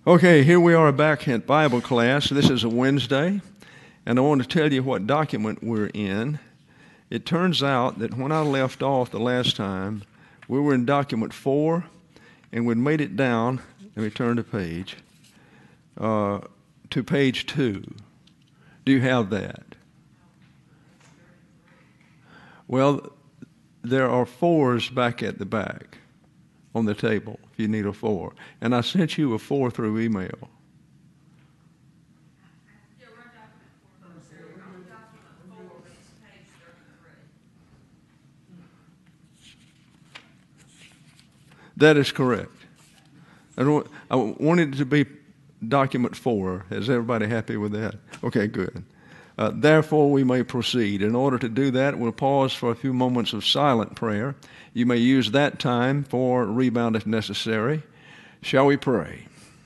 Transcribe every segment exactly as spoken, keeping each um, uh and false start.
Okay, here we are back at Bible class. This is a Wednesday, and I want to tell you what document we're in. It turns out that when I left off the last time, we were in document four, and we'd made it down, let me turn the page, uh, to page two. Do you have that? Well, there are fours back at the back on the table if you need a four. And I sent you a four through email. That is correct. I, don't, I wanted it to be document four. Is everybody happy with that? Okay, good. Uh, therefore, we may proceed. In order to do that, we'll pause for a few moments of silent prayer. You may use that time for rebound if necessary. Shall we pray?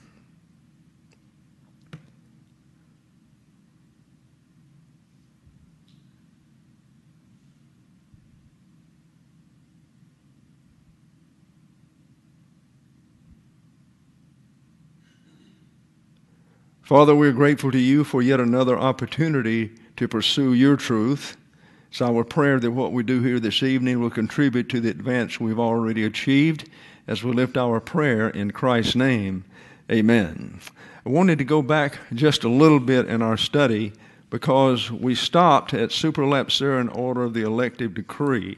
Father, we're grateful to you for yet another opportunity to pursue your truth. It's our prayer that what we do here this evening will contribute to the advance we've already achieved as we lift our prayer in Christ's name. Amen. I wanted to go back just a little bit in our study because we stopped at Supralapsarian order of the elective decree.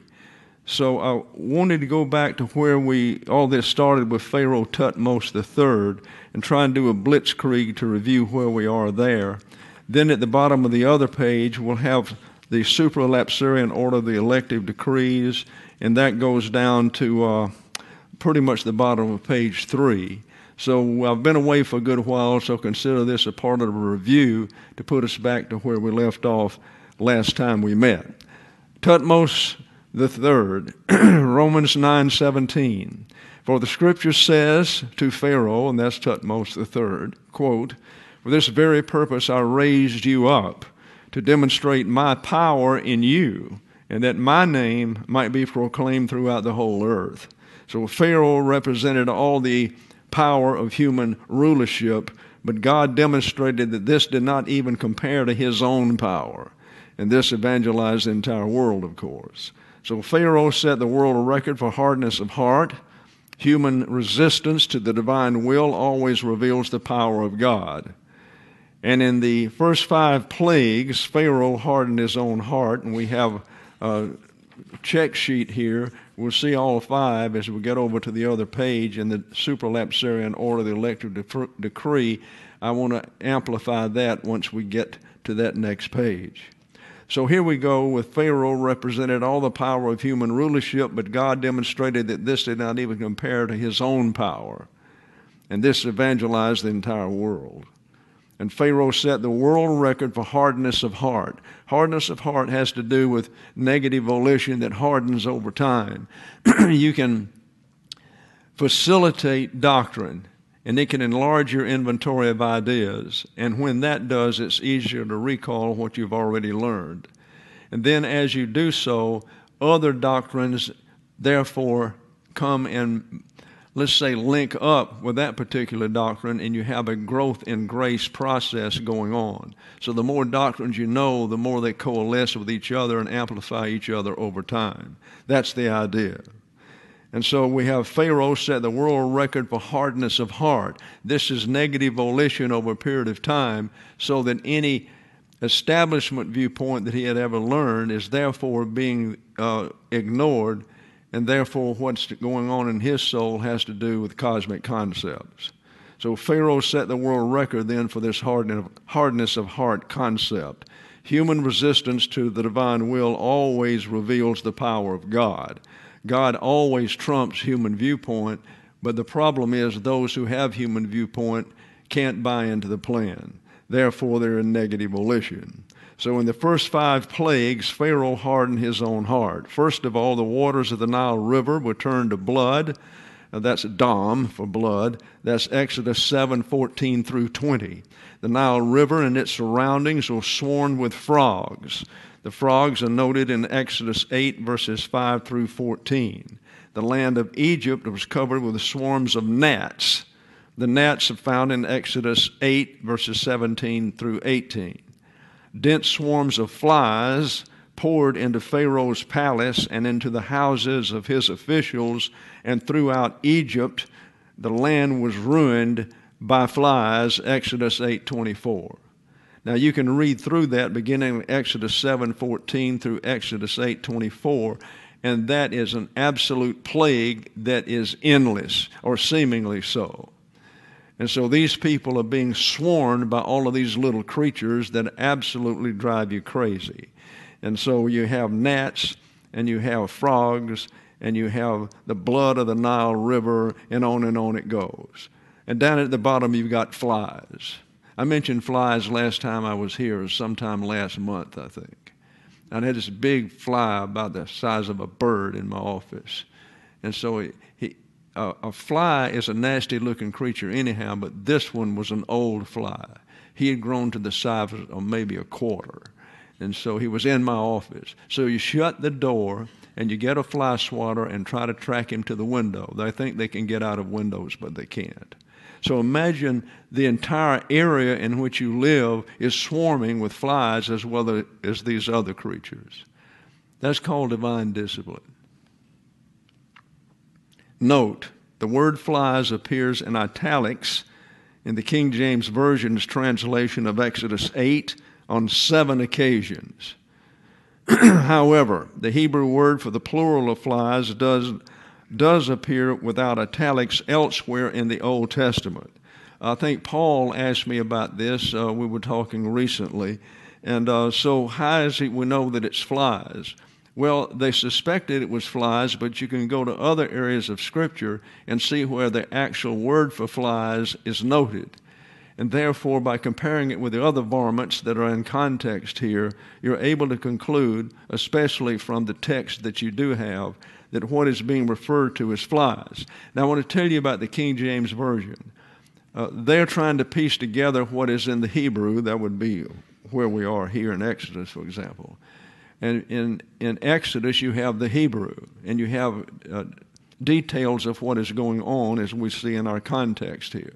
So I wanted to go back to where we all this started with Pharaoh Thutmose the third and try and do a blitzkrieg to review where we are there. Then at the bottom of the other page, we'll have the Supralapsarian order of the elective decrees, and that goes down to uh, pretty much the bottom of page three. So I've been away for a good while, so consider this a part of a review to put us back to where we left off last time we met. Thutmose the third, Romans nine seventeen. For the scripture says to Pharaoh, and that's Thutmose the third, quote, for this very purpose I raised you up, to demonstrate my power in you, and that my name might be proclaimed throughout the whole earth. So Pharaoh represented all the power of human rulership, but God demonstrated that this did not even compare to his own power. And this evangelized the entire world, of course. So Pharaoh set the world a record for hardness of heart. Human resistance to the divine will always reveals the power of God. And in the first five plagues, Pharaoh hardened his own heart, and we have a check sheet here. We'll see all five as we get over to the other page in the Supralapsarian order, the elective de- decree. I want to amplify that once we get to that next page. So here we go with Pharaoh represented all the power of human rulership, but God demonstrated that this did not even compare to his own power. And this evangelized the entire world. And Pharaoh set the world record for hardness of heart. Hardness of heart has to do with negative volition that hardens over time. You can facilitate doctrine, and it can enlarge your inventory of ideas. And when that does, it's easier to recall what you've already learned. And then as you do so, other doctrines therefore come and, let's say, link up with that particular doctrine, and you have a growth in grace process going on. So the more doctrines you know, the more they coalesce with each other and amplify each other over time. That's the idea. And so we have Pharaoh set the world record for hardness of heart. This is negative volition over a period of time, so that any establishment viewpoint that he had ever learned is therefore being uh, ignored, and therefore what's going on in his soul has to do with cosmic concepts. So Pharaoh set the world record then for this hardness of heart concept. Human resistance to the divine will always reveals the power of God. God always trumps human viewpoint, but the problem is those who have human viewpoint can't buy into the plan. Therefore, they're in negative volition. So in the first five plagues, Pharaoh hardened his own heart. First of all, the waters of the Nile River were turned to blood. Now, that's Dam for blood. That's Exodus seven fourteen through twenty. The Nile River and its surroundings were swarmed with frogs. The frogs are noted in Exodus eight, verses five through fourteen. The land of Egypt was covered with swarms of gnats. The gnats are found in Exodus eight, verses seventeen through eighteen. Dense swarms of flies poured into Pharaoh's palace and into the houses of his officials, and throughout Egypt the land was ruined by flies, Exodus eight twenty-four. Now you can read through that beginning in Exodus seven fourteen through Exodus eight twenty-four, and that is an absolute plague that is endless, or seemingly so. And so these people are being swarmed by all of these little creatures that absolutely drive you crazy. And so you have gnats, and you have frogs, and you have the blood of the Nile River, and on and on it goes. And down at the bottom you've got flies. I mentioned flies last time I was here, sometime last month, I think. I had this big fly about the size of a bird in my office. And so he, he, uh, a fly is a nasty-looking creature anyhow, but this one was an old fly. He had grown to the size of maybe a quarter. And so he was in my office. So you shut the door, and you get a fly swatter and try to track him to the window. They think they can get out of windows, but they can't. So imagine the entire area in which you live is swarming with flies as well as these other creatures. That's called divine discipline. Note, the word flies appears in italics in the King James Version's translation of Exodus eight on seven occasions. However, the Hebrew word for the plural of flies does does appear without italics elsewhere in the Old Testament. I think Paul asked me about this. Uh, we were talking recently. And uh, so how is it we know that it's flies? Well, they suspected it was flies, but you can go to other areas of Scripture and see where the actual word for flies is noted. And therefore, by comparing it with the other varmints that are in context here, you're able to conclude, especially from the text that you do have, that what is being referred to as flies. Now, I want to tell you about the King James Version. Uh, they're trying to piece together what is in the Hebrew. That would be where we are here in Exodus, for example. And in, in Exodus, you have the Hebrew, and you have uh, details of what is going on as we see in our context here.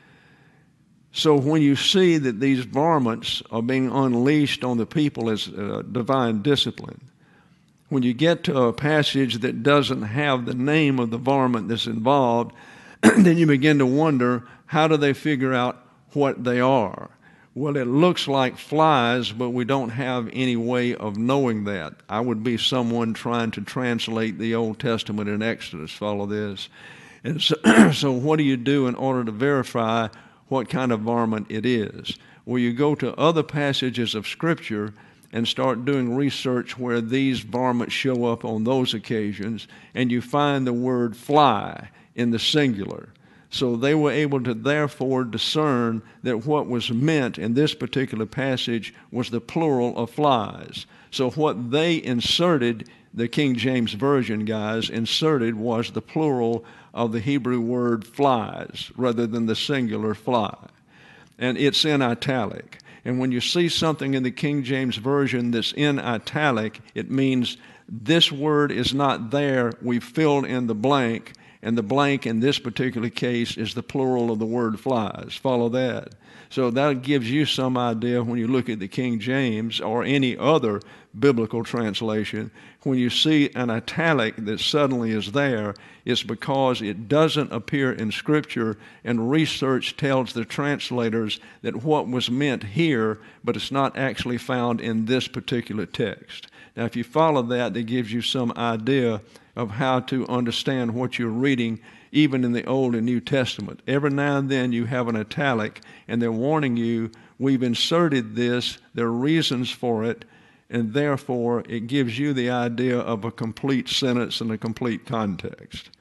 So when you see that these varmints are being unleashed on the people as uh, divine discipline, when you get to a passage that doesn't have the name of the varmint that's involved, then you begin to wonder, how do they figure out what they are? Well, it looks like flies, but we don't have any way of knowing that. I would be someone trying to translate the Old Testament in Exodus. Follow this. And so, so what do you do in order to verify what kind of varmint it is? Well, you go to other passages of Scripture and start doing research where these varmints show up on those occasions, and you find the word fly in the singular. So they were able to therefore discern that what was meant in this particular passage was the plural of flies. So what they inserted, the King James Version guys inserted, was the plural of the Hebrew word flies rather than the singular fly. And it's in italic. And when you see something in the King James Version that's in italic, it means this word is not there. We've filled in the blank, and the blank in this particular case is the plural of the word flies. Follow that. So that gives you some idea when you look at the King James or any other biblical translation. When you see an italic that suddenly is there, it's because it doesn't appear in Scripture, and research tells the translators that what was meant here, but it's not actually found in this particular text. Now, if you follow that, that gives you some idea of how to understand what you're reading, even in the Old and New Testament. Every now and then you have an italic, and they're warning you, we've inserted this, there are reasons for it, and therefore it gives you the idea of a complete sentence and a complete context.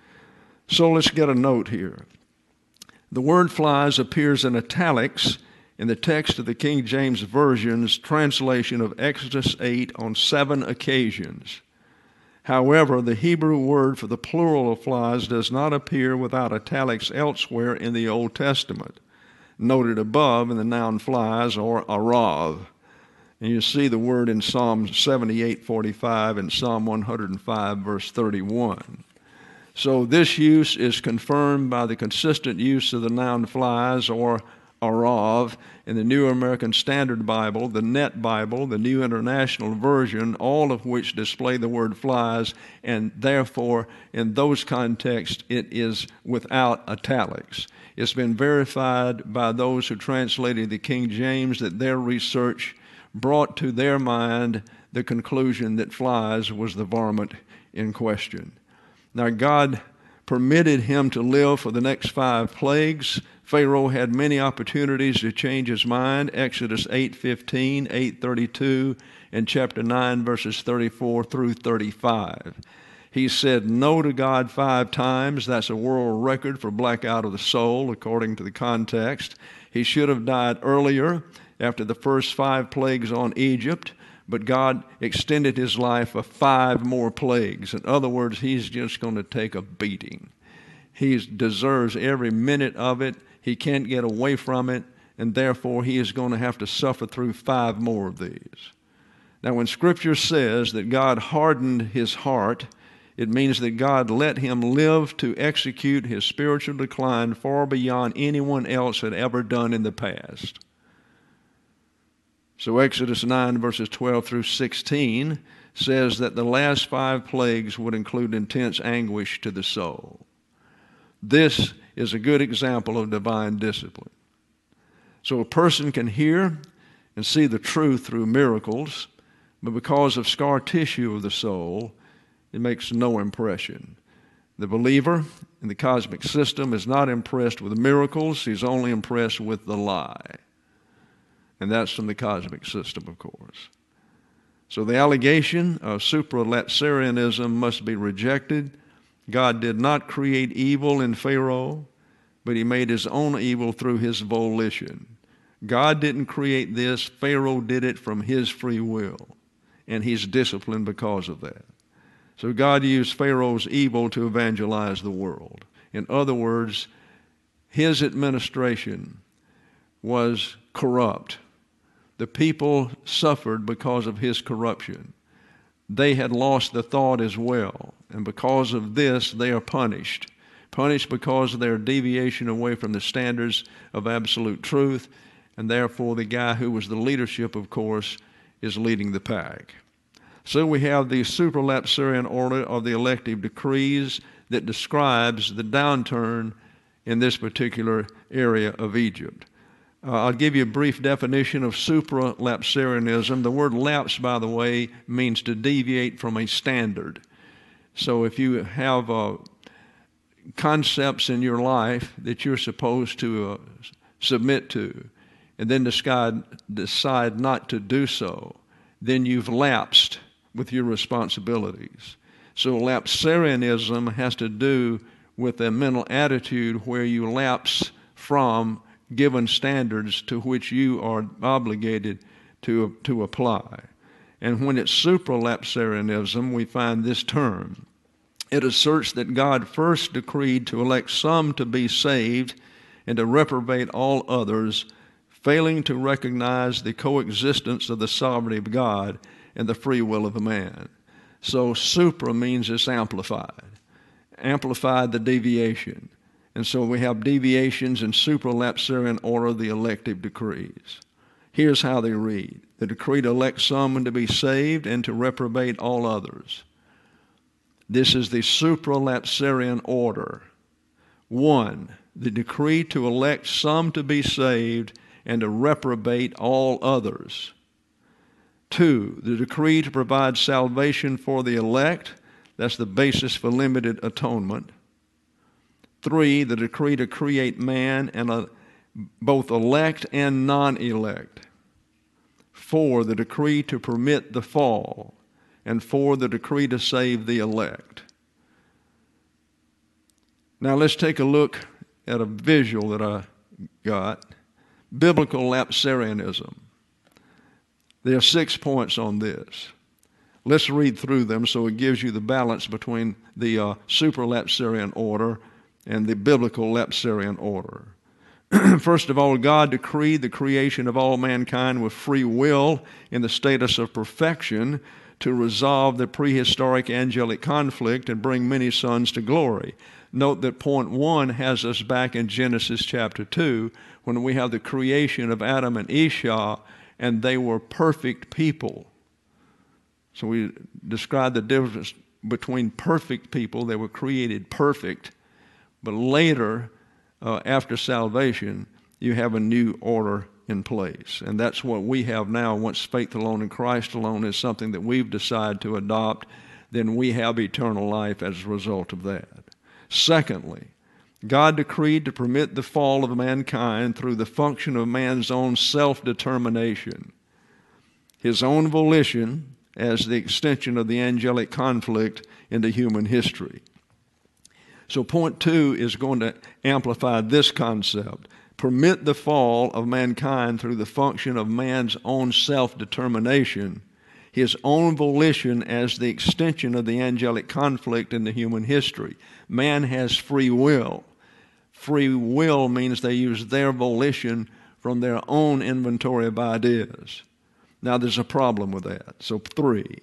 So let's get a note here. The word flies appears in italics in the text of the King James Version's translation of Exodus eight on seven occasions. However, the Hebrew word for the plural of flies does not appear without italics elsewhere in the Old Testament, noted above in the noun flies, or arav. And you see the word in Psalm seventy-eight forty-five and Psalm one hundred five, verse thirty-one. So this use is confirmed by the consistent use of the noun flies, or arav, in the New American Standard Bible, the Net Bible, the New International Version, all of which display the word flies, and therefore, in those contexts, it is without italics. It's been verified by those who translated the King James that their research brought to their mind the conclusion that flies was the varmint in question. Now, God permitted him to live for the next five plagues. Pharaoh had many opportunities to change his mind. Exodus eight fifteen, eight thirty-two, and chapter nine, verses thirty-four through thirty-five. He said no to God five times. That's a world record for blackout of the soul, according to the context. He should have died earlier, after the first five plagues on Egypt, but God extended his life for five more plagues. In other words, he's just going to take a beating. He deserves every minute of it. He can't get away from it, and therefore he is going to have to suffer through five more of these. Now, when Scripture says that God hardened his heart, it means that God let him live to execute his spiritual decline far beyond anyone else had ever done in the past. So Exodus nine, verses twelve through sixteen says that the last five plagues would include intense anguish to the soul. This is a good example of divine discipline. So a person can hear and see the truth through miracles, but because of scar tissue of the soul, it makes no impression. The believer in the cosmic system is not impressed with miracles. He's only impressed with the lie. And that's from the cosmic system, of course. So the allegation of supralapsarianism must be rejected. God did not create evil in Pharaoh, but he made his own evil through his volition. God didn't create this. Pharaoh did it from his free will, and he's disciplined because of that. So God used Pharaoh's evil to evangelize the world. In other words, his administration was corrupt. The people suffered because of his corruption. They had lost the thought as well, and because of this, they are punished. Punished because of their deviation away from the standards of absolute truth, and therefore the guy who was the leadership, of course, is leading the pack. So we have the supralapsarian order of the elective decrees that describes the downturn in this particular area of Egypt. Uh, I'll give you a brief definition of supralapsarianism. The word lapse, by the way, means to deviate from a standard. So if you have uh, concepts in your life that you're supposed to uh, submit to, and then decide, decide not to do so, then you've lapsed with your responsibilities. So lapsarianism has to do with a mental attitude where you lapse from given standards to which you are obligated to, to apply. And when it's supralapsarianism, we find this term. It asserts that God first decreed to elect some to be saved and to reprobate all others, failing to recognize the coexistence of the sovereignty of God and the free will of a man. So supra means it's amplified. Amplified the deviation. And so we have deviations in supralapsarian order, the elective decrees. Here's how they read. The decree to elect some to be saved and to reprobate all others. This is the supralapsarian order. One, the decree to elect some to be saved and to reprobate all others. Two, the decree to provide salvation for the elect. That's the basis for limited atonement. Three, the decree to create man and uh, both elect and non-elect. Four, the decree to permit the fall. And four, the decree to save the elect. Now let's take a look at a visual that I got. Biblical lapsarianism. There are six points on this. Let's read through them so it gives you the balance between the uh, supralapsarian order and the biblical lapsarian order. First of all, God decreed the creation of all mankind with free will in the status of perfection to resolve the prehistoric angelic conflict and bring many sons to glory. Note that point one has us back in Genesis chapter two, when we have the creation of Adam and Esau, and they were perfect people. So we describe the difference between perfect people. They were created perfect, but later, uh, after salvation, you have a new order in place. And that's what we have now. Once faith alone in Christ alone is something that we've decided to adopt, then we have eternal life as a result of that. Secondly, God decreed to permit the fall of mankind through the function of man's own self-determination, his own volition as the extension of the angelic conflict into human history. So point two is going to amplify this concept. Permit the fall of mankind through the function of man's own self-determination, his own volition as the extension of the angelic conflict into human history. Man has free will. Free will means they use their volition from their own inventory of ideas. Now there's a problem with that. So three,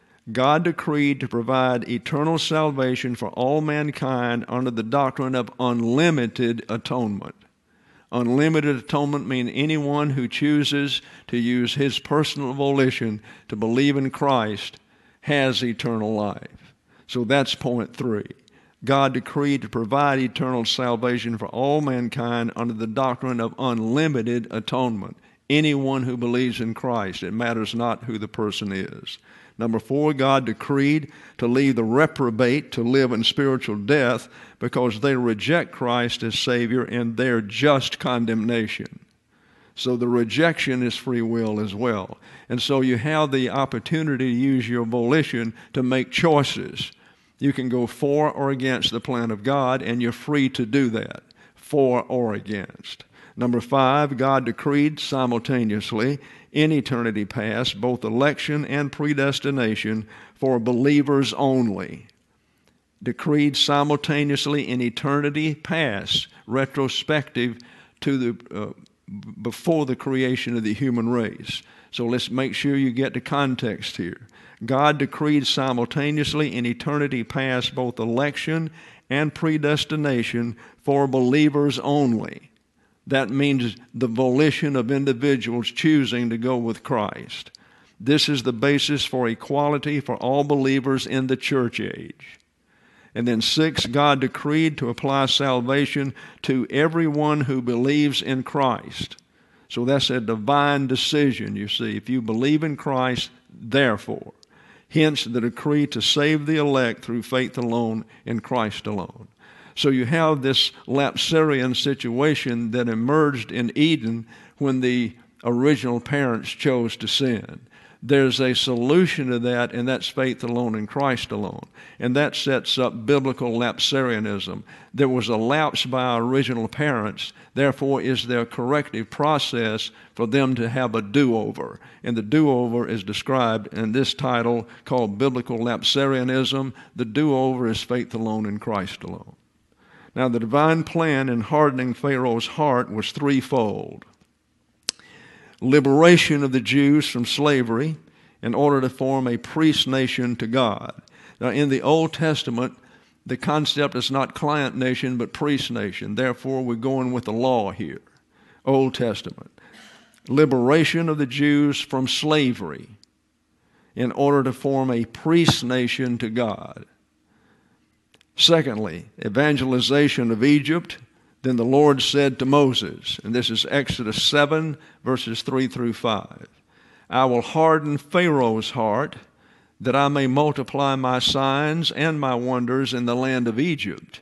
God decreed to provide eternal salvation for all mankind under the doctrine of unlimited atonement. Unlimited atonement means anyone who chooses to use his personal volition to believe in Christ has eternal life. So that's point three. God decreed to provide eternal salvation for all mankind under the doctrine of unlimited atonement. Anyone who believes in Christ, it matters not who the person is. Number four, God decreed to leave the reprobate to live in spiritual death because they reject Christ as Savior in their just condemnation. So the rejection is free will as well. And so you have the opportunity to use your volition to make choices. You can go for or against the plan of God, and you're free to do that, for or against. Number five, God decreed simultaneously in eternity past both election and predestination for believers only. Decreed simultaneously in eternity past, retrospective to the uh, before the creation of the human race. So let's make sure you get the context here. God decreed simultaneously in eternity past both election and predestination for believers only. That means the volition of individuals choosing to go with Christ. This is the basis for equality for all believers in the church age. And then six, God decreed to apply salvation to everyone who believes in Christ. So that's a divine decision, you see. If you believe in Christ, therefore. Hence the decree to save the elect through faith alone in Christ alone. So you have this lapsarian situation that emerged in Eden when the original parents chose to sin. There's a solution to that, and that's faith alone in Christ alone. And that sets up biblical lapsarianism. There was a lapse by our original parents, therefore is there a corrective process for them to have a do-over. And the do-over is described in this title called Biblical Lapsarianism. The do-over is faith alone in Christ alone. Now, the divine plan in hardening Pharaoh's heart was threefold. Liberation of the Jews from slavery in order to form a priest nation to God. Now, in the Old Testament, the concept is not client nation, but priest nation. Therefore, we're going with the law here. Old Testament. Liberation of the Jews from slavery in order to form a priest nation to God. Secondly, evangelization of Egypt. Then the Lord said to Moses, and this is Exodus seven, verses three through five, I will harden Pharaoh's heart, that I may multiply my signs and my wonders in the land of Egypt.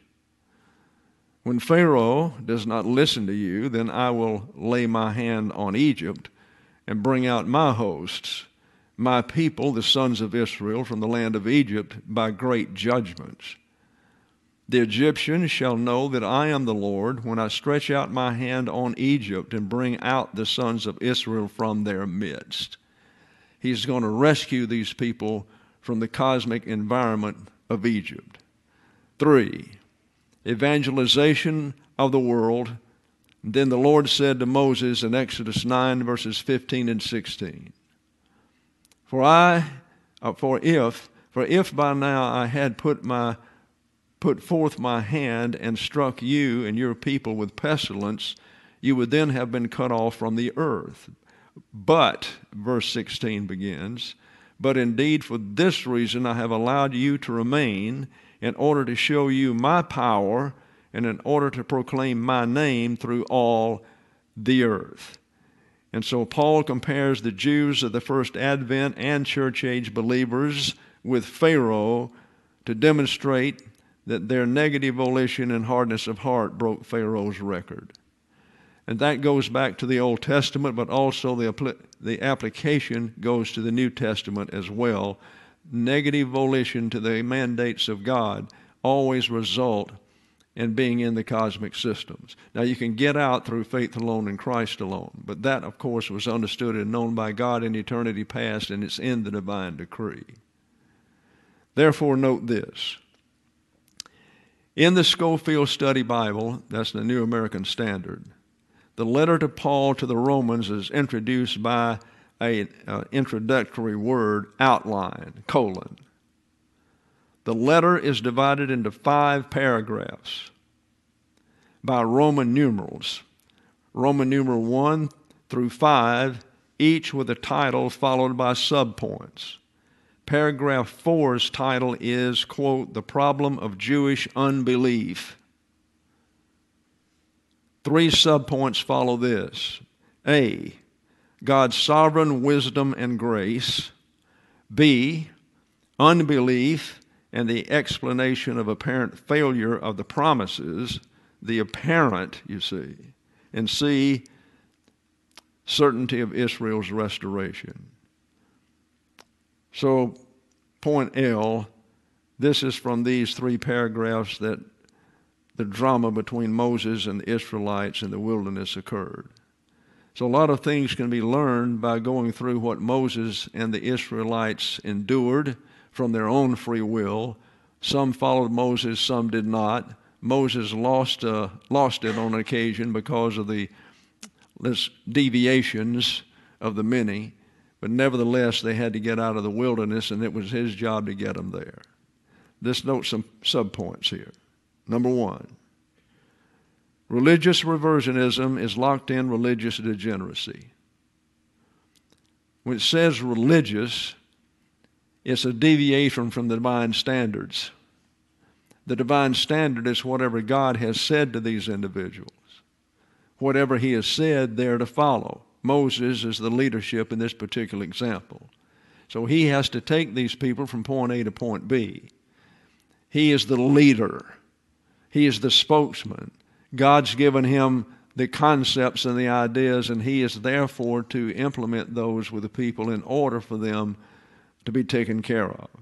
When Pharaoh does not listen to you, then I will lay my hand on Egypt and bring out my hosts, my people, the sons of Israel, from the land of Egypt by great judgments. The Egyptians shall know that I am the Lord when I stretch out my hand on Egypt and bring out the sons of Israel from their midst. He's going to rescue these people from the cosmic environment of Egypt. Three, evangelization of the world. Then the Lord said to Moses in Exodus nine, verses fifteen and sixteen, For I uh, for if, for if by now I had put my put forth my hand and struck you and your people with pestilence, you would then have been cut off from the earth. But, verse sixteen begins, but indeed for this reason I have allowed you to remain, in order to show you my power and in order to proclaim my name through all the earth. And so Paul compares the Jews of the first Advent and church age believers with Pharaoh to demonstrate that their negative volition and hardness of heart broke Pharaoh's record. And that goes back to the Old Testament, but also the, the application goes to the New Testament as well. Negative volition to the mandates of God always result in being in the cosmic systems. Now, you can get out through faith alone in Christ alone, but that, of course, was understood and known by God in eternity past, and it's in the divine decree. Therefore, note this. In the Scofield Study Bible, that's the New American Standard, the letter to Paul to the Romans is introduced by an uh, introductory word, outline, colon. The letter is divided into five paragraphs by Roman numerals, Roman numeral one through five, each with a title followed by subpoints. Paragraph four's title is, quote, the problem of Jewish unbelief. Three subpoints follow this. A, God's sovereign wisdom and grace. B, unbelief and the explanation of apparent failure of the promises, the apparent, you see. And C, certainty of Israel's restoration. So, point L, this is from these three paragraphs that the drama between Moses and the Israelites in the wilderness occurred. So a lot of things can be learned by going through what Moses and the Israelites endured from their own free will. Some followed Moses, some did not. Moses lost uh, lost it on occasion because of the deviations of the many. But nevertheless, they had to get out of the wilderness, and it was his job to get them there. Let's note some subpoints here. Number one, religious reversionism is locked in religious degeneracy. When it says religious, it's a deviation from the divine standards. The divine standard is whatever God has said to these individuals. Whatever he has said, they're to follow. Moses is the leadership in this particular example. So he has to take these people from point A to point B. He is the leader. He is the spokesman. God's given him the concepts and the ideas, and he is therefore to implement those with the people in order for them to be taken care of.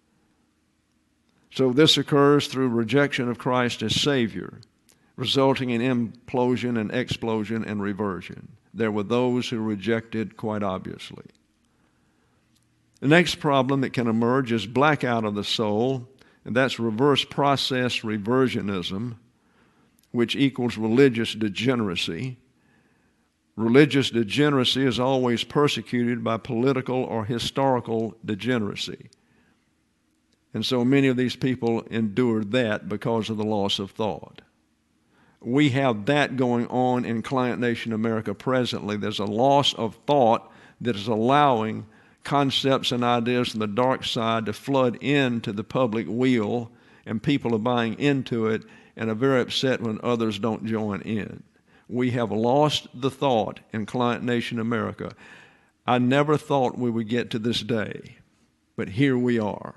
So this occurs through rejection of Christ as Savior, resulting in implosion and explosion and reversion. There were those who rejected quite obviously. The next problem that can emerge is blackout of the soul, and that's reverse process reversionism, which equals religious degeneracy. Religious degeneracy is always persecuted by political or historical degeneracy. And so many of these people endured that because of the loss of thought. We have that going on in Client Nation America presently. There's a loss of thought that is allowing concepts and ideas from the dark side to flood into the public wheel, and people are buying into it and are very upset when others don't join in. We have lost the thought in Client Nation America. I never thought we would get to this day, but here we are.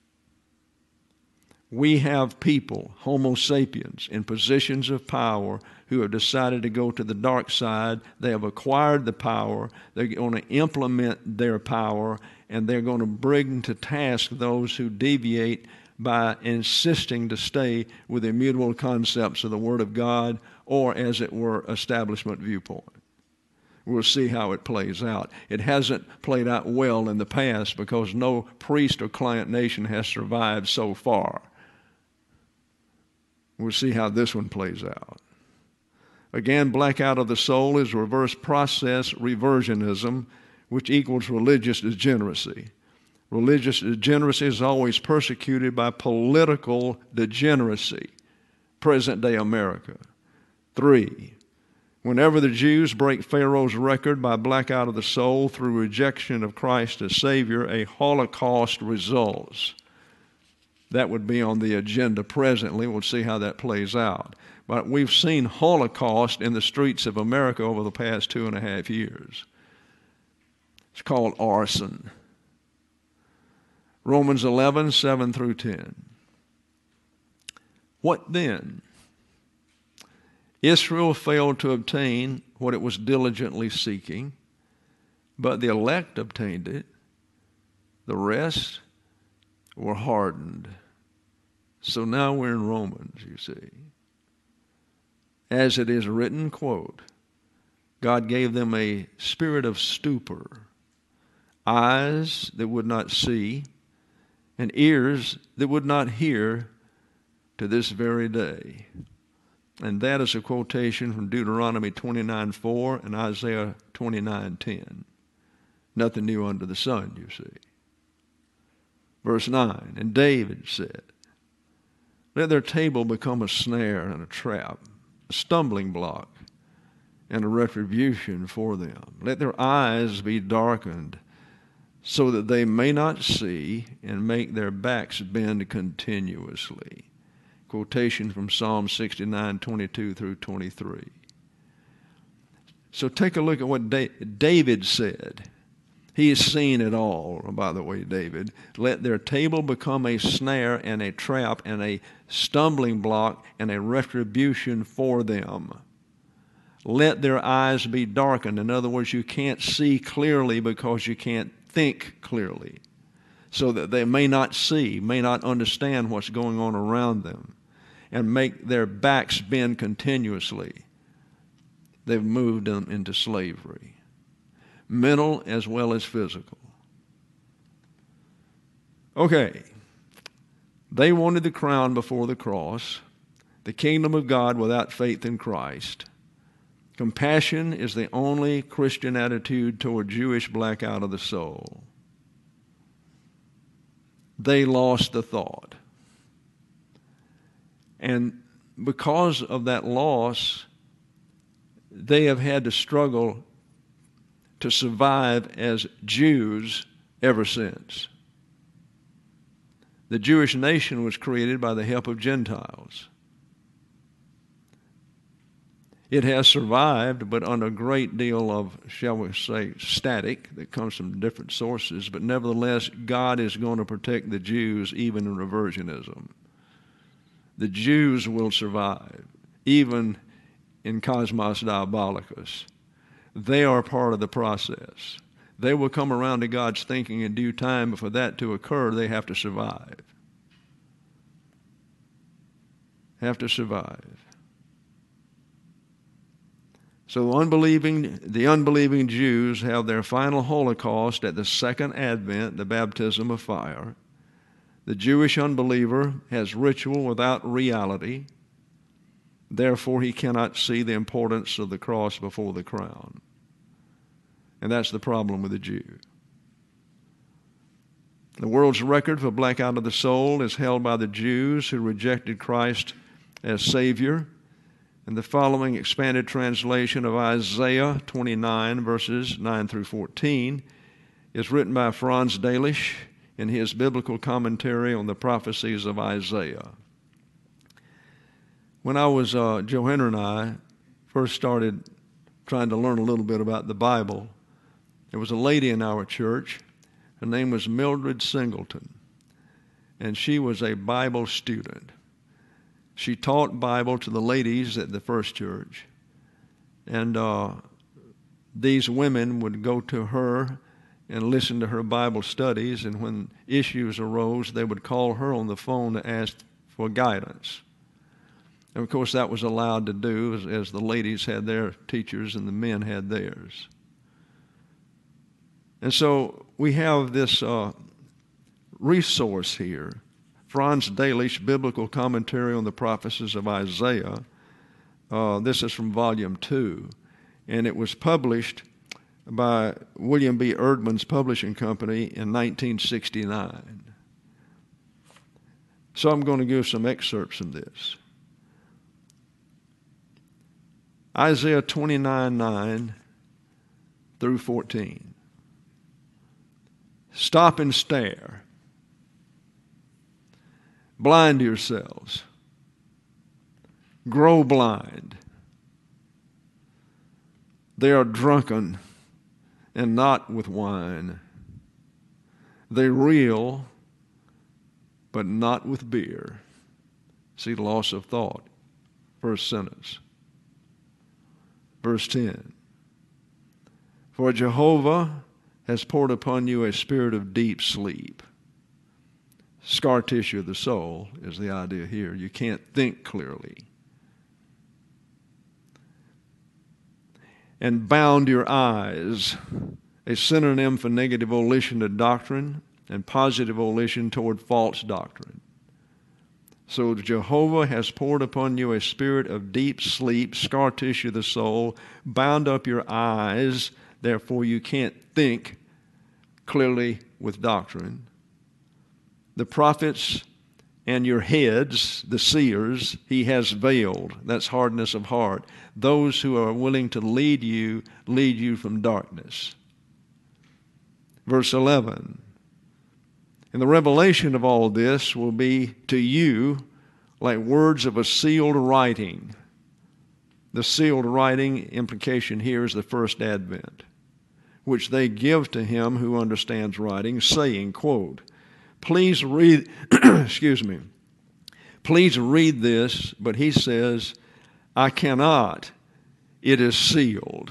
We have people, Homo sapiens, in positions of power who have decided to go to the dark side. They have acquired the power. They're going to implement their power, and they're going to bring to task those who deviate by insisting to stay with the immutable concepts of the Word of God, or, as it were, establishment viewpoint. We'll see how it plays out. It hasn't played out well in the past because no priest or client nation has survived so far. We'll see how this one plays out. Again, blackout of the soul is reverse process reversionism, which equals religious degeneracy. Religious degeneracy is always persecuted by political degeneracy. Present-day America. Three, whenever the Jews break Pharaoh's record by blackout of the soul through rejection of Christ as Savior, a Holocaust results. That would be on the agenda presently. We'll see how that plays out. But we've seen Holocaust in the streets of America over the past two and a half years. It's called arson. Romans eleven, seven through ten. What then? Israel failed to obtain what it was diligently seeking, but the elect obtained it. The rest were hardened. So now we're in Romans, you see. As it is written, quote, God gave them a spirit of stupor, eyes that would not see, and ears that would not hear to this very day. And that is a quotation from Deuteronomy twenty-nine four and Isaiah twenty-nine ten. Nothing new under the sun, you see. Verse nine, and David said, let their table become a snare and a trap, a stumbling block and a retribution for them. Let their eyes be darkened so that they may not see and make their backs bend continuously. Quotation from Psalm sixty-nine, twenty-two through twenty-three. So take a look at what David said. He has seen it all, by the way, David. Let their table become a snare and a trap and a stumbling block and a retribution for them. Let their eyes be darkened. In other words, you can't see clearly because you can't think clearly, so that they may not see, may not understand what's going on around them, and make their backs bend continuously. They've moved them into slavery, mental as well as physical. Okay, they wanted the crown before the cross, the kingdom of God without faith in Christ. Compassion is the only Christian attitude toward Jewish blackout of the soul. They lost the thought. And because of that loss, they have had to struggle to survive as Jews ever since. The Jewish nation was created by the help of Gentiles. It has survived, but under a great deal of, shall we say, static that comes from different sources. But nevertheless, God is going to protect the Jews even in reversionism. The Jews will survive, even in Cosmos Diabolicus. They are part of the process. They will come around to God's thinking in due time, but for that to occur, they have to survive. Have to survive. So unbelieving, the unbelieving Jews have their final Holocaust at the second advent, the baptism of fire. The Jewish unbeliever has ritual without reality. Therefore, he cannot see the importance of the cross before the crown. And that's the problem with the Jew. The world's record for blackout of the soul is held by the Jews who rejected Christ as Savior. And the following expanded translation of Isaiah twenty-nine, verses nine through fourteen, is written by Franz Delitzsch in his biblical commentary on the prophecies of Isaiah. When I was, uh, Johanna and I first started trying to learn a little bit about the Bible, there was a lady in our church. Her name was Mildred Singleton, and she was a Bible student. She taught Bible to the ladies at the First Church, and uh, these women would go to her and listen to her Bible studies, and when issues arose, they would call her on the phone to ask for guidance. And of course, that was allowed to do as, as the ladies had their teachers and the men had theirs. And so we have this uh, resource here, Franz Delitzsch, Biblical Commentary on the Prophecies of Isaiah. Uh, this is from Volume two, and it was published by William B. Erdman's publishing company in nineteen sixty-nine. So I'm going to give some excerpts from this. Isaiah twenty-nine, nine through fourteen. Stop and stare. Blind yourselves. Grow blind. They are drunken and not with wine. They reel, but not with beer. See, loss of thought. First sentence. Verse ten. For Jehovah has poured upon you a spirit of deep sleep. Scar tissue of the soul is the idea here. You can't think clearly. And bound your eyes, a synonym for negative volition to doctrine and positive volition toward false doctrine. So Jehovah has poured upon you a spirit of deep sleep, scar tissue of the soul, bound up your eyes, therefore you can't think clearly with doctrine. The prophets and your heads, the seers, he has veiled. That's hardness of heart. Those who are willing to lead you, lead you from darkness. Verse eleven. And the revelation of all this will be to you like words of a sealed writing. The sealed writing implication here is the first advent, which they give to him who understands writing, saying, quote, please read, excuse me, please read this, but he says, I cannot. It is sealed.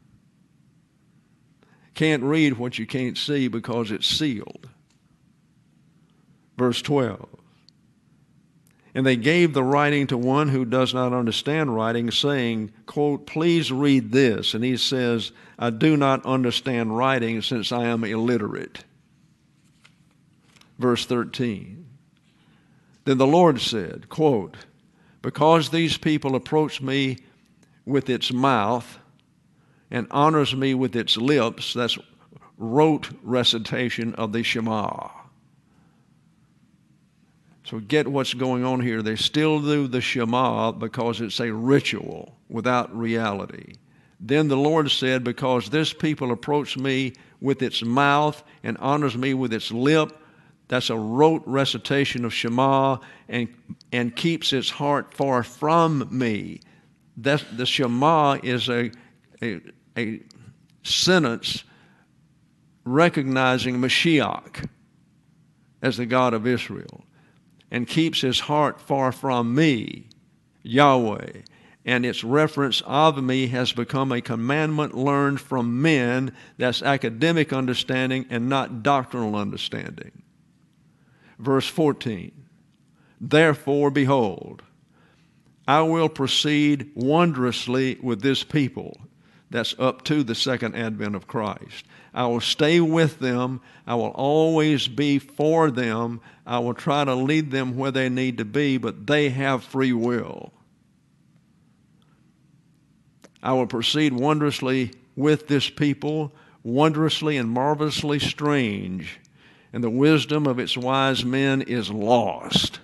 Can't read what you can't see because it's sealed. Verse twelve. And they gave the writing to one who does not understand writing, saying, quote, please read this. And he says, I do not understand writing since I am illiterate. Verse thirteen. Then the Lord said, quote, because these people approach me with its mouth and honors me with its lips, that's rote recitation of the Shema. So get what's going on here. They still do the Shema because it's a ritual without reality. Then the Lord said, because this people approach me with its mouth and honors me with its lip, that's a rote recitation of Shema, and, and keeps its heart far from me. That's, the Shema is a, a, a sentence recognizing Mashiach as the God of Israel, and keeps his heart far from me, Yahweh. And its reference of me has become a commandment learned from men. That's academic understanding and not doctrinal understanding. Verse fourteen, therefore, behold, I will proceed wondrously with this people. That's up to the second advent of Christ. I will stay with them. I will always be for them. I will try to lead them where they need to be, but they have free will. I will proceed wondrously with this people, wondrously and marvelously strange, and the wisdom of its wise men is lost.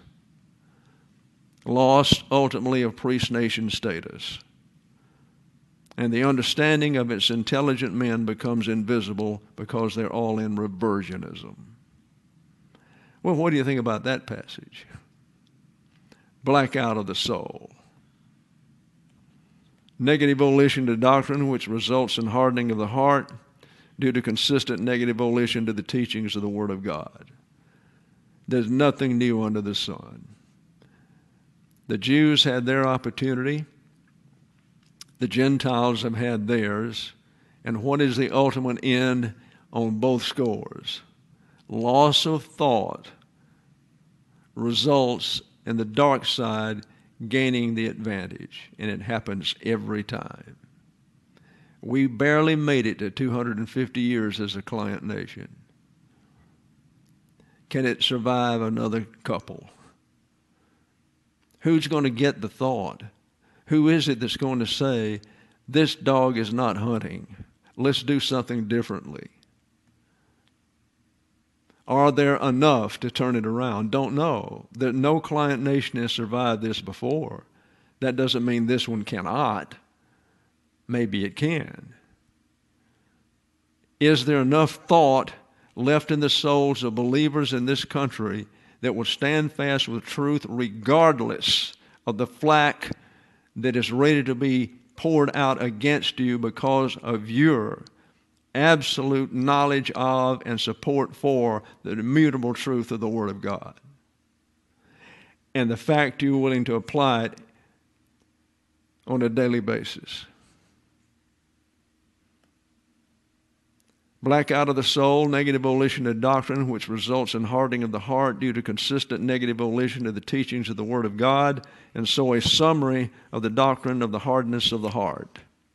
Lost, ultimately, of priest-nation status. And the understanding of its intelligent men becomes invisible because they're all in reversionism. Well, what do you think about that passage? Blackout of the soul. Negative volition to doctrine, which results in hardening of the heart due to consistent negative volition to the teachings of the Word of God. There's nothing new under the sun. The Jews had their opportunity. The Gentiles have had theirs. And what is the ultimate end on both scores? Loss of thought results in the dark side gaining the advantage, and it happens every time. We barely made it to two hundred fifty years as a client nation. Can it survive another couple? Who's going to get the thought? Who is it that's going to say, this dog is not hunting? Let's do something differently. Are there enough to turn it around? Don't know. That no client nation has survived this before. That doesn't mean this one cannot. Maybe it can. Is there enough thought left in the souls of believers in this country that will stand fast with truth regardless of the flack that is ready to be poured out against you because of your absolute knowledge of and support for the immutable truth of the Word of God, and the fact you're willing to apply it on a daily basis? Blackout of the soul, negative volition to doctrine, which results in hardening of the heart due to consistent negative volition to the teachings of the Word of God, and so a summary of the doctrine of the hardness of the heart.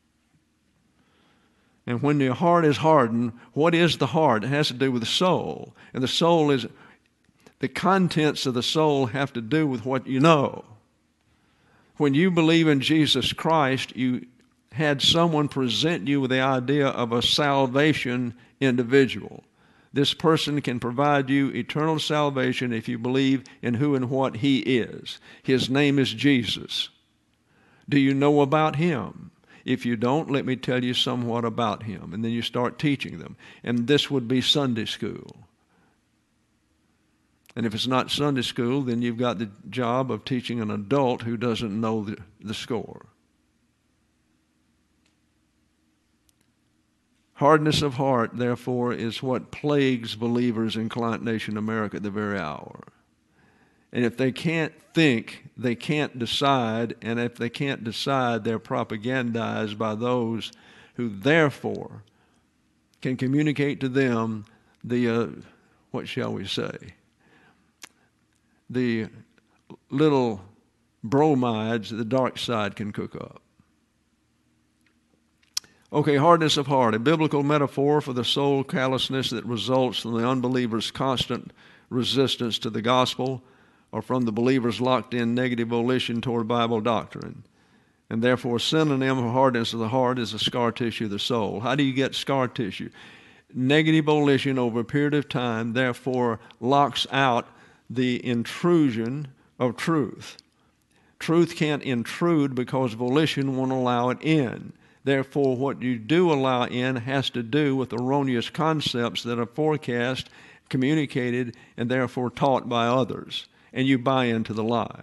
And when the heart is hardened, what is the heart? It has to do with the soul. And the soul is, the contents of the soul have to do with what you know. When you believe in Jesus Christ, you had someone present you with the idea of a salvation individual. This person can provide you eternal salvation if you believe in who and what He is. His name is Jesus. Do you know about Him? If you don't, let me tell you somewhat about Him. And then you start teaching them. And this would be Sunday school. And if it's not Sunday school, then you've got the job of teaching an adult who doesn't know the, the score. Hardness of heart, therefore, is what plagues believers in Client Nation America at the very hour. And if they can't think, they can't decide, and if they can't decide, they're propagandized by those who therefore can communicate to them the, uh, what shall we say, the little bromides the dark side can cook up. Okay, hardness of heart, a biblical metaphor for the soul callousness that results from the unbeliever's constant resistance to the gospel, or from the believer's locked-in negative volition toward Bible doctrine. And therefore, a synonym for hardness of the heart is the scar tissue of the soul. How do you get scar tissue? Negative volition over a period of time, therefore, locks out the intrusion of truth. Truth can't intrude because volition won't allow it in. Therefore, what you do allow in has to do with erroneous concepts that are forecast, communicated, and therefore taught by others. And you buy into the lie.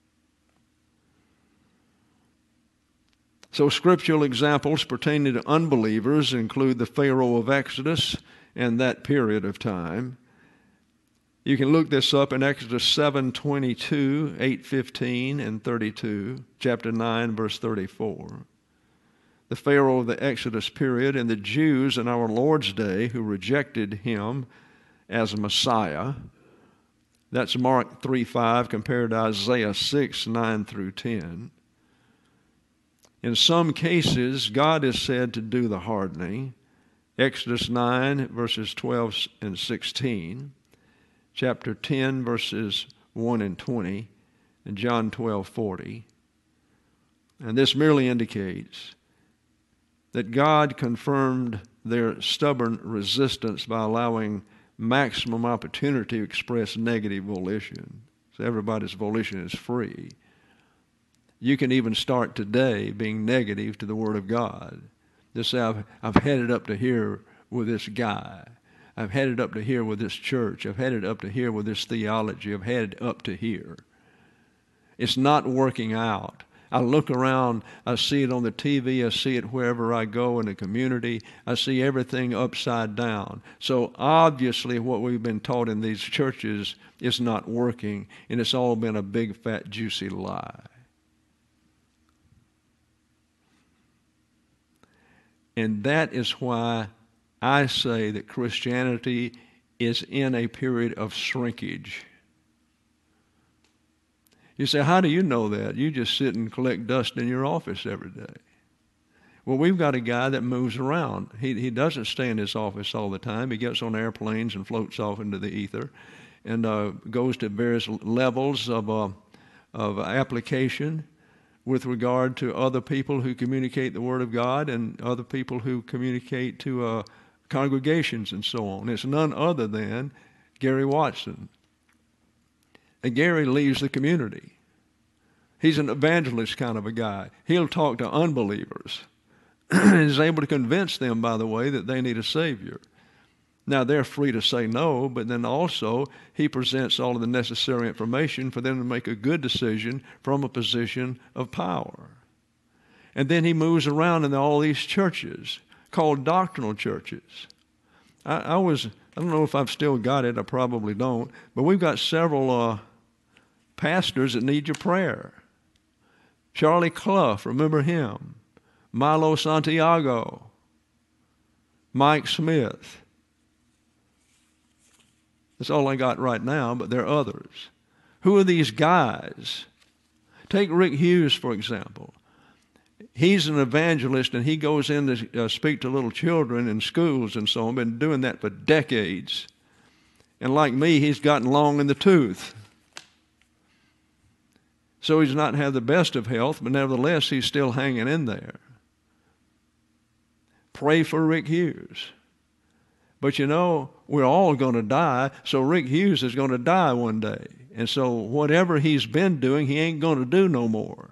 So scriptural examples pertaining to unbelievers include the Pharaoh of Exodus and that period of time. You can look this up in Exodus seven twenty-two, eight fifteen, and thirty-two, chapter nine, verse thirty-four. The Pharaoh of the Exodus period and the Jews in our Lord's day who rejected Him as Messiah. That's Mark three five compared to Isaiah six nine through ten. In some cases, God is said to do the hardening. Exodus nine, verses twelve and sixteen. Chapter ten, verses one and twenty. And John twelve forty. And this merely indicates that God confirmed their stubborn resistance by allowing maximum opportunity to express negative volition. So everybody's volition is free. You can even start today being negative to the Word of God. Just say, I've, I've headed up to here with this guy. I've headed up to here with this church. I've headed up to here with this theology. I've headed up to here. It's not working out. I look around, I see it on the T V, I see it wherever I go in the community, I see everything upside down. So obviously what we've been taught in these churches is not working, and it's all been a big, fat, juicy lie. And that is why I say that Christianity is in a period of shrinkage. You say, how do you know that? You just sit and collect dust in your office every day. Well, we've got a guy that moves around. He he doesn't stay in his office all the time. He gets on airplanes and floats off into the ether and uh, goes to various levels of, uh, of application with regard to other people who communicate the Word of God and other people who communicate to uh, congregations and so on. It's none other than Gary Watson. And Gary leaves the community. He's an evangelist kind of a guy. He'll talk to unbelievers. He's able to convince them, by the way, that they need a Savior. Now, they're free to say no, but then also he presents all of the necessary information for them to make a good decision from a position of power. And then he moves around in all these churches called doctrinal churches. I, I was, I don't know if I've still got it, I probably don't, but we've got several uh, pastors that need your prayer. Charlie Clough, remember him? Milo Santiago, Mike Smith. That's all I got right now, but there are others. Who are these guys? Take Rick Hughes, for example. He's an evangelist, and he goes in to uh, speak to little children in schools and so on. Been doing that for decades. And like me, he's gotten long in the tooth. So he's not had the best of health, but nevertheless, he's still hanging in there. Pray for Rick Hughes. But you know, we're all going to die, so Rick Hughes is going to die one day. And so whatever he's been doing, he ain't going to do no more.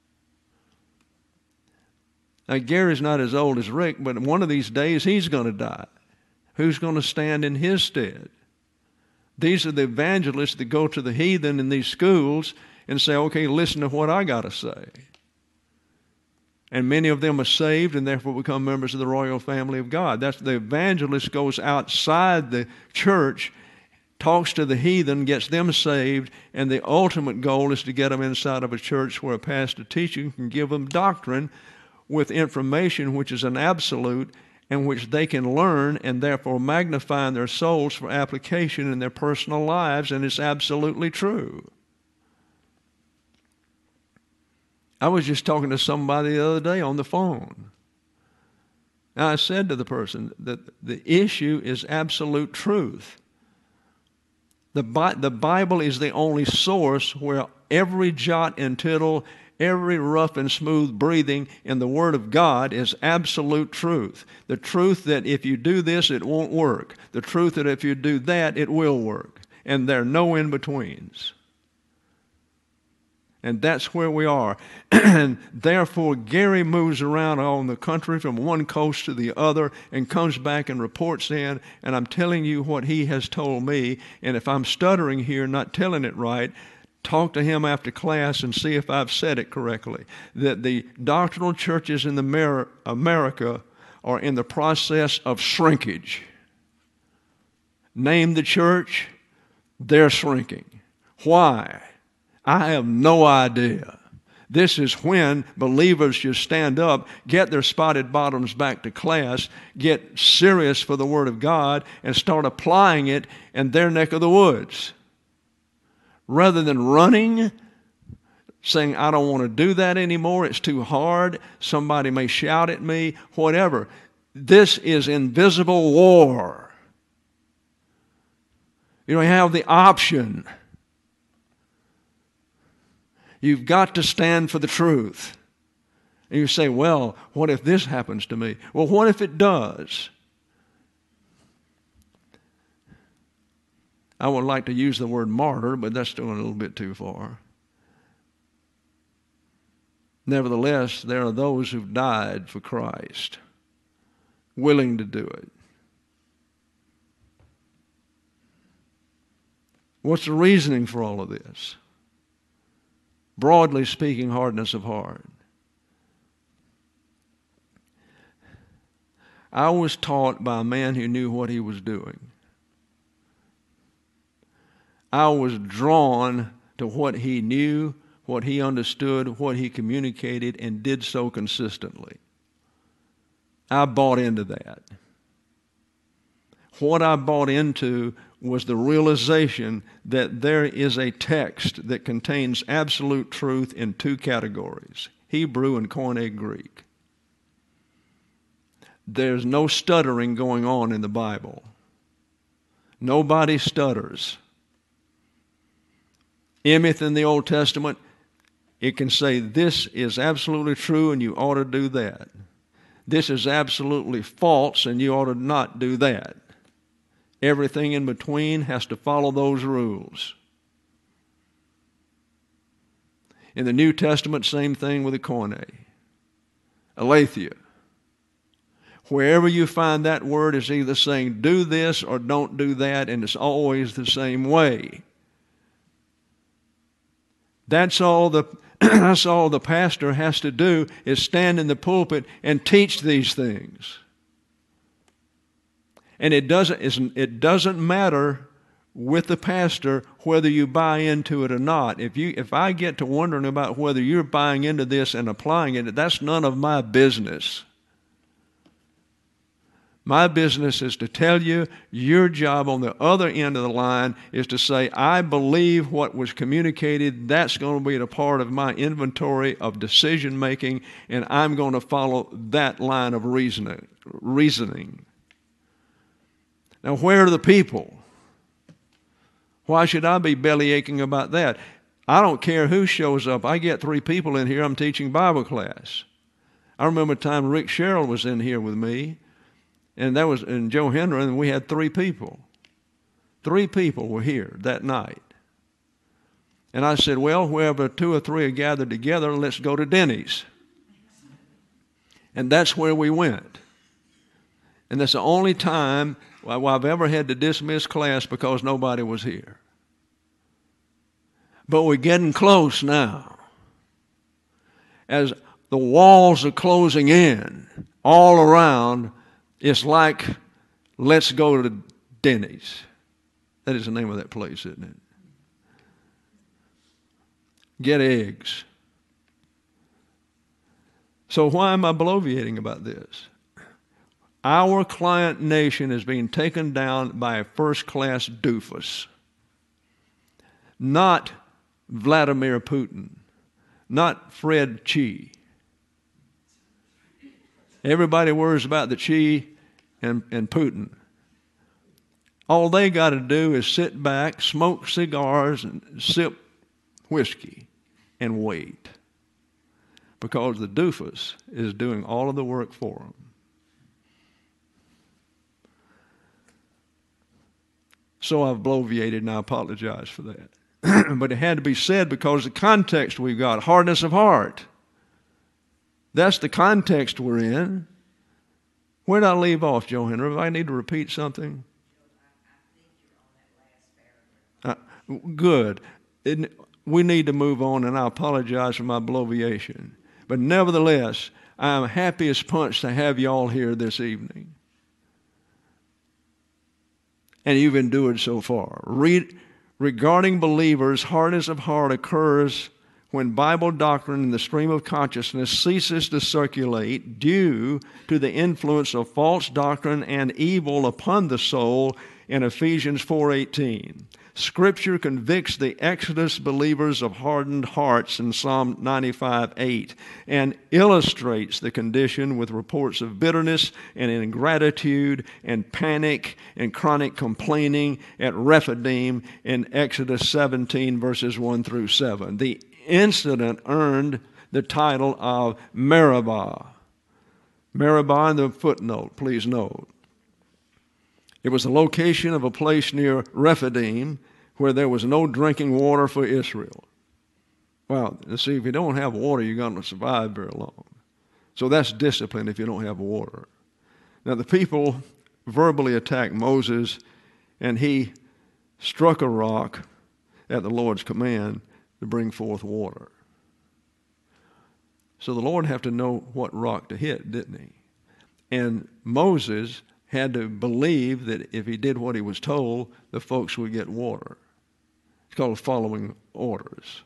Now, Gary's not as old as Rick, but one of these days he's going to die. Who's going to stand in his stead? These are the evangelists that go to the heathen in these schools and say, okay, listen to what I got to say. And many of them are saved and therefore become members of the royal family of God. That's the evangelist goes outside the church, talks to the heathen, gets them saved, and the ultimate goal is to get them inside of a church where a pastor teaching can give them doctrine with information which is an absolute and which they can learn and therefore magnify in their souls for application in their personal lives, and it's absolutely true. I was just talking to somebody the other day on the phone. And I said to the person that the issue is absolute truth. The, Bi- the Bible is the only source where every jot and tittle, every rough and smooth breathing in the Word of God is absolute truth. The truth that if you do this, it won't work. The truth that if you do that, it will work. And there are no in-betweens. And that's where we are. And therefore, Gary moves around on the country from one coast to the other and comes back and reports in. And I'm telling you what he has told me. And if I'm stuttering here, not telling it right, talk to him after class and see if I've said it correctly. That the doctrinal churches in the America are in the process of shrinkage. Name the church, they're shrinking. Why? I have no idea. This is when believers should stand up, get their spotted bottoms back to class, get serious for the Word of God, and start applying it in their neck of the woods. Rather than running, saying, I don't want to do that anymore, it's too hard, somebody may shout at me, whatever. This is invisible war. You don't have the option. You've got to stand for the truth. And you say, well, what if this happens to me? Well, what if it does? I would like to use the word martyr, but that's still a little bit too far. Nevertheless, there are those who've died for Christ, willing to do it. What's the reasoning for all of this? Broadly speaking, hardness of heart. I was taught by a man who knew what he was doing. I was drawn to what he knew, what he understood, what he communicated, and did so consistently. I bought into that. What I bought into was the realization that there is a text that contains absolute truth in two categories, Hebrew and Koine Greek. There's no stuttering going on in the Bible. Nobody stutters. Emeth in the Old Testament, It can say, this is absolutely true and you ought to do that. This is absolutely false and you ought to not do that. Everything in between has to follow those rules. In the New Testament, same thing with the koine, aletheia. Wherever you find that word, is either saying do this or don't do that, and it's always the same way. That's all the that's all the pastor has to do, is stand in the pulpit and teach these things. And it doesn't it doesn't matter with the pastor whether you buy into it or not. If you if I get to wondering about whether you're buying into this and applying it, that's none of my business. My business is to tell you, your job on the other end of the line is to say, I believe what was communicated. That's going to be a part of my inventory of decision making, and I'm going to follow that line of reasoning. reasoning. Now, where are the people? Why should I be belly aching about that? I don't care who shows up. I get three people in here. I'm teaching Bible class. I remember a time Rick Sherrill was in here with me. And that was in Joe Henry, and we had three people. Three people were here that night. And I said, well, wherever two or three are gathered together, let's go to Denny's. And that's where we went. And that's the only time I've ever had to dismiss class because nobody was here. But we're getting close now. As the walls are closing in all around, it's like, let's go to Denny's. That is the name of that place, isn't it? Get eggs. So why am I bloviating about this? Our client nation is being taken down by a first-class doofus. Not Vladimir Putin. Not Fred Chi. Everybody worries about the Chi and, and Putin. All they got to do is sit back, smoke cigars, and sip whiskey and wait. Because the doofus is doing all of the work for them. So I've bloviated and I apologize for that. But it had to be said because the context we've got, hardness of heart. That's the context we're in. Where did I leave off, Joe Henry? If I need to repeat something? Uh, good. It, we need to move on, and I apologize for my bloviation. But nevertheless, I'm happy as punch to have you all here this evening. And you've endured so far. Read, regarding believers, hardness of heart occurs when Bible doctrine in the stream of consciousness ceases to circulate due to the influence of false doctrine and evil upon the soul in Ephesians four eighteen. Scripture convicts the Exodus believers of hardened hearts in Psalm ninety-five eight and illustrates the condition with reports of bitterness and ingratitude and panic and chronic complaining at Rephidim in Exodus seventeen verses one through seven. The incident earned the title of Meribah. Meribah in the footnote, please note. It was the location of a place near Rephidim where there was no drinking water for Israel. Well, you see, if you don't have water, you're going to survive very long. So that's discipline if you don't have water. Now, the people verbally attacked Moses, and he struck a rock at the Lord's command to bring forth water. So the Lord had to know what rock to hit, didn't he? And Moses had to believe that if he did what he was told, the folks would get water. It's called following orders.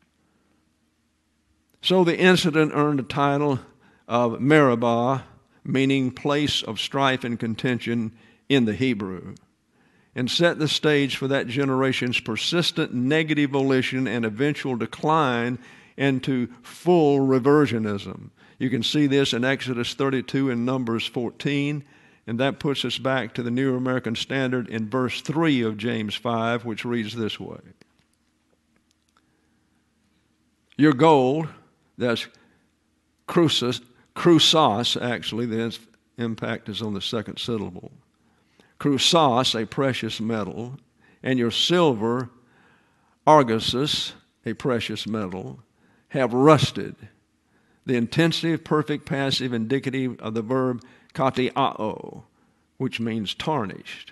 So the incident earned the title of Meribah, meaning place of strife and contention in the Hebrew, and set the stage for that generation's persistent negative volition and eventual decline into full reversionism. You can see this in Exodus thirty-two and Numbers fourteen, and that puts us back to the New American Standard in verse three of James five, which reads this way. Your gold, that's crucis, crusos, actually, the impact is on the second syllable. Crusos, a precious metal, and your silver, argosus, a precious metal, have rusted. The intensive, perfect, passive, indicative of the verb katiao, which means tarnished.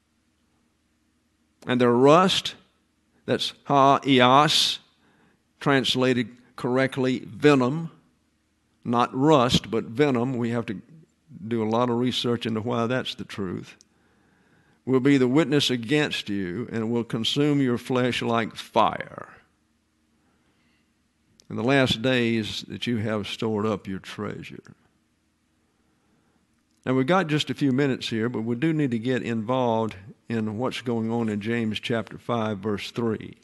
And their rust, that's ha-ias, translated correctly, venom, not rust, but venom. We have to do a lot of research into why that's the truth. Will be the witness against you and will consume your flesh like fire. In the last days that you have stored up your treasure. Now, we've got just a few minutes here, but we do need to get involved in what's going on in James chapter five, verse three.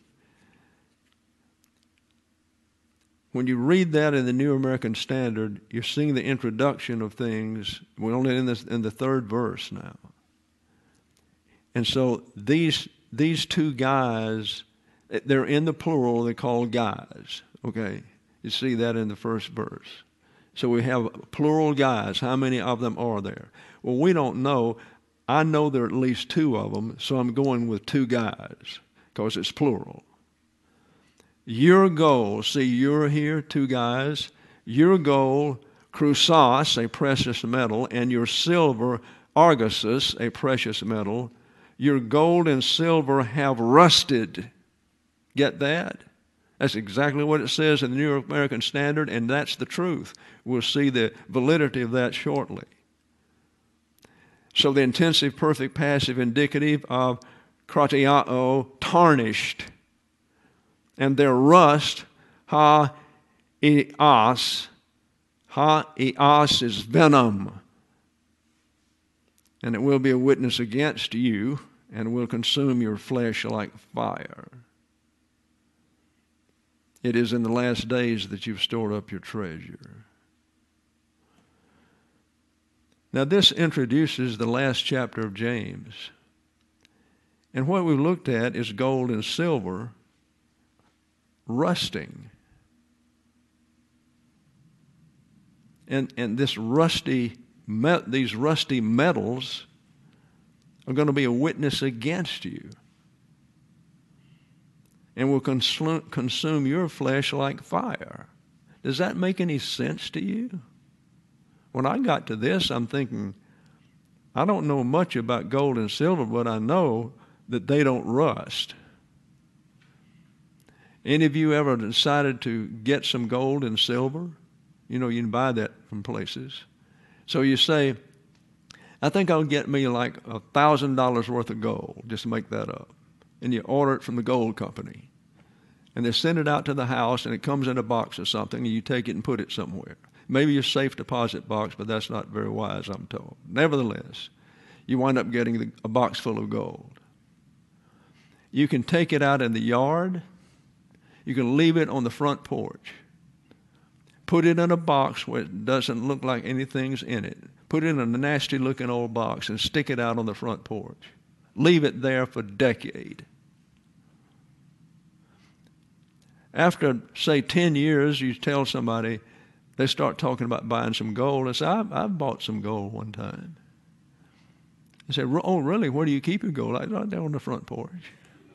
When you read that in the New American Standard, you're seeing the introduction of things. We're only in, this, in the third verse now. And so these, these two guys, they're in the plural, they're called guys. Okay? You see that in the first verse. So we have plural guys. How many of them are there? Well, we don't know. I know there are at least two of them, so I'm going with two guys because it's plural. Your gold, see, you're here, two guys. Your gold, crusos, a precious metal, and your silver, argosus, a precious metal. Your gold and silver have rusted. Get that? That's exactly what it says in the New American Standard, and that's the truth. We'll see the validity of that shortly. So the intensive, perfect, passive, indicative of kratiao, tarnished. And their rust, ha-ias, ha-ias is venom. And it will be a witness against you, and will consume your flesh like fire. It is in the last days that you've stored up your treasure. Now, this introduces the last chapter of James. And what we've looked at is gold and silver rusting. And, and this rusty, these rusty metals are going to be a witness against you. And will consume, consume your flesh like fire. Does that make any sense to you? When I got to this, I'm thinking, I don't know much about gold and silver, but I know that they don't rust. Any of you ever decided to get some gold and silver? You know, you can buy that from places. So you say, I think I'll get me like a thousand dollars worth of gold, just to make that up. And you order it from the gold company. And they send it out to the house, and it comes in a box or something, and you take it and put it somewhere. Maybe a safe deposit box, but that's not very wise, I'm told. Nevertheless, you wind up getting the, a box full of gold. You can take it out in the yard. You can leave it on the front porch. Put it in a box where it doesn't look like anything's in it. Put it in a nasty-looking old box and stick it out on the front porch. Leave it there for a decade. After, say, ten years, you tell somebody, they start talking about buying some gold. I say, I've, I've bought some gold one time. They say, oh, really? Where do you keep your gold? I right there on the front porch.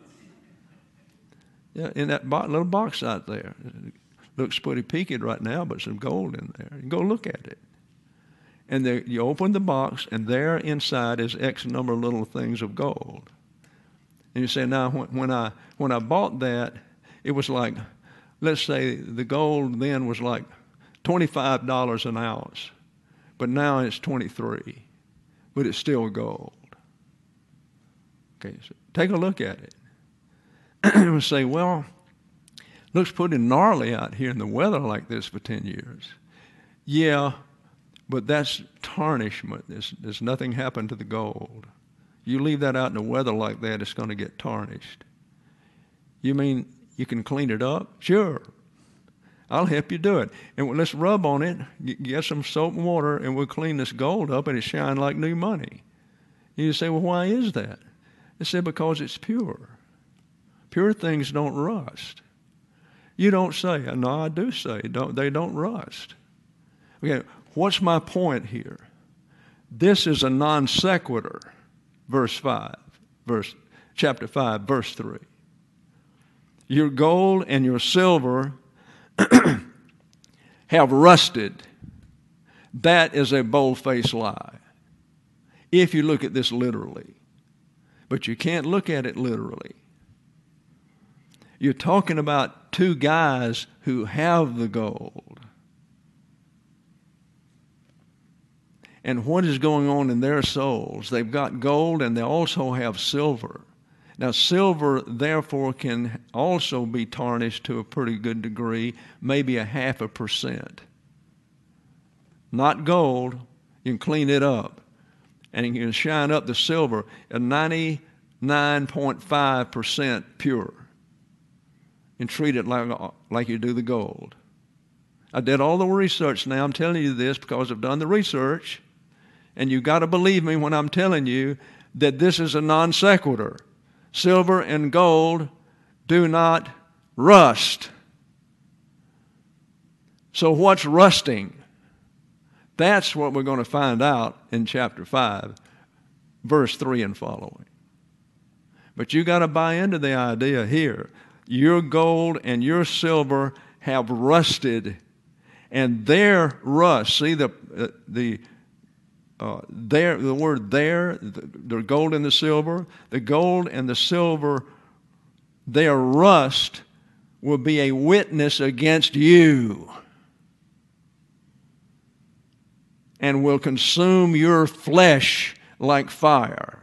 Yeah, in that bo- little box out there. It looks pretty peaked right now, but some gold in there. You go look at it. And there, you open the box, and there inside is X number of little things of gold. And you say, now, when, when I when I bought that, it was like, let's say the gold then was like twenty-five dollars an ounce, but now it's twenty-three, but it's still gold. Okay, so take a look at it. And say, well, looks pretty gnarly out here in the weather like this for ten years. Yeah, but that's tarnishment. There's, there's nothing happened to the gold. You leave that out in the weather like that, it's going to get tarnished. You mean you can clean it up? Sure. I'll help you do it. And let's rub on it, get some soap and water, and we'll clean this gold up, and it shine like new money. You say, well, why is that? They say, because it's pure. Pure things don't rust. You don't say. No, I do say. Don't, they don't rust. Okay, what's my point here? This is a non sequitur. Verse five, verse chapter five, verse three. Your gold and your silver have rusted. That is a bold-faced lie, if you look at this literally. But you can't look at it literally. You're talking about two guys who have the gold. And what is going on in their souls? They've got gold and they also have silver. Now, silver, therefore, can also be tarnished to a pretty good degree, maybe a half a percent. Not gold. You can clean it up. And you can shine up the silver at ninety-nine point five percent pure. And treat it like, like you do the gold. I did all the research now. I'm telling you this because I've done the research. And you've got to believe me when I'm telling you that this is a non sequitur. Silver and gold do not rust. So what's rusting? That's what we're going to find out in chapter five, verse three and following. But you got to buy into the idea here. Your gold and your silver have rusted, and their rust, see the uh, the uh, their the word there, the, the gold and the silver, the gold and the silver, their rust will be a witness against you, and will consume your flesh like fire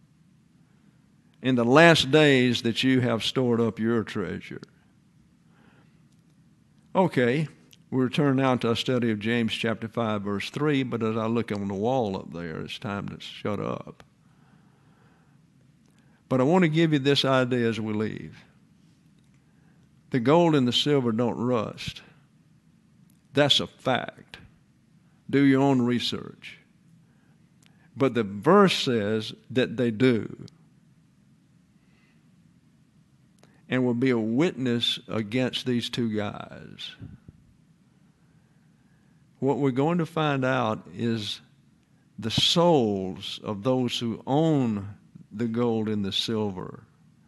in the last days that you have stored up your treasure. Okay, we return now to a study of James chapter five, verse three, but as I look on the wall up there, it's time to shut up. But I want to give you this idea as we leave. The gold and the silver don't rust. That's a fact. Do your own research. But the verse says that they do, and will be a witness against these two guys. What we're going to find out is the souls of those who own the gold and the silver.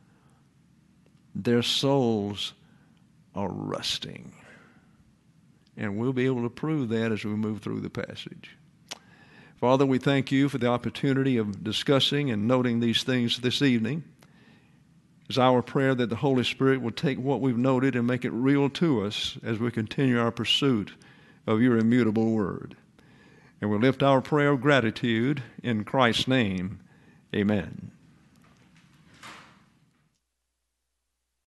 Their souls are rusting. And we'll be able to prove that as we move through the passage. Father, we thank you for the opportunity of discussing and noting these things this evening. It's our prayer that the Holy Spirit will take what we've noted and make it real to us as we continue our pursuit of your immutable word. And we'll lift our prayer of gratitude in Christ's name. Amen.